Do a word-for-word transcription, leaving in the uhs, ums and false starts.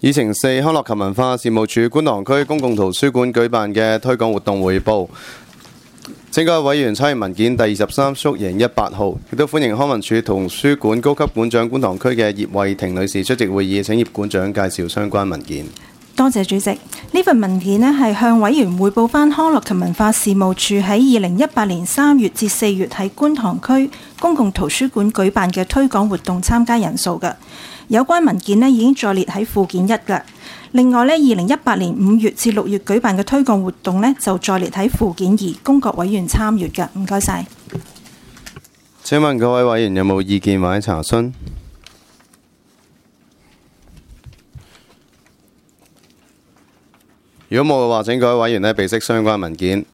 議程四，康樂及文化事務處觀塘區公共圖書館舉辦嘅推廣活動匯報。政改委員參與文件第二十三縮型一八號，亦都歡迎康文署圖書館高級館長觀塘區嘅葉慧婷女士出席會議。請葉館長介紹相關文件。 多謝主席。呢份文件呢係向委員匯報返康樂及文化事務處喺二零一八年三月至四月喺觀塘區公共圖書館舉辦嘅推廣活動參加人數嘅。有關文件呢已經載列喺附件一嘅。另外呢，二零一八年五月至六月舉辦嘅推廣活動呢就載列喺附件二，供各委員參閱嘅。唔該晒。 請問各位委員有冇意見或者查詢？如果冇嘅話，請各位委員呢備悉相關文件。